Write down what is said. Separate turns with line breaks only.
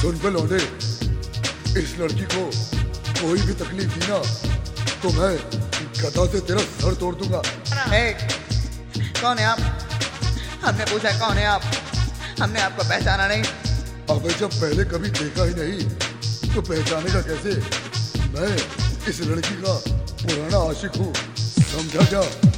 सुन पे लौंडे, इस लड़की को कोई भी तकलीफ दी ना तो मैं गदा से तेरा सर तोड़ दूंगा।
कौन है आप? हमने पूछा कौन है आप, हमने आपको पहचाना नहीं।
अबे जब पहले कभी देखा ही नहीं तो पहचानेगा कैसे? मैं इस लड़की का पुराना आशिक हूँ, समझा क्या?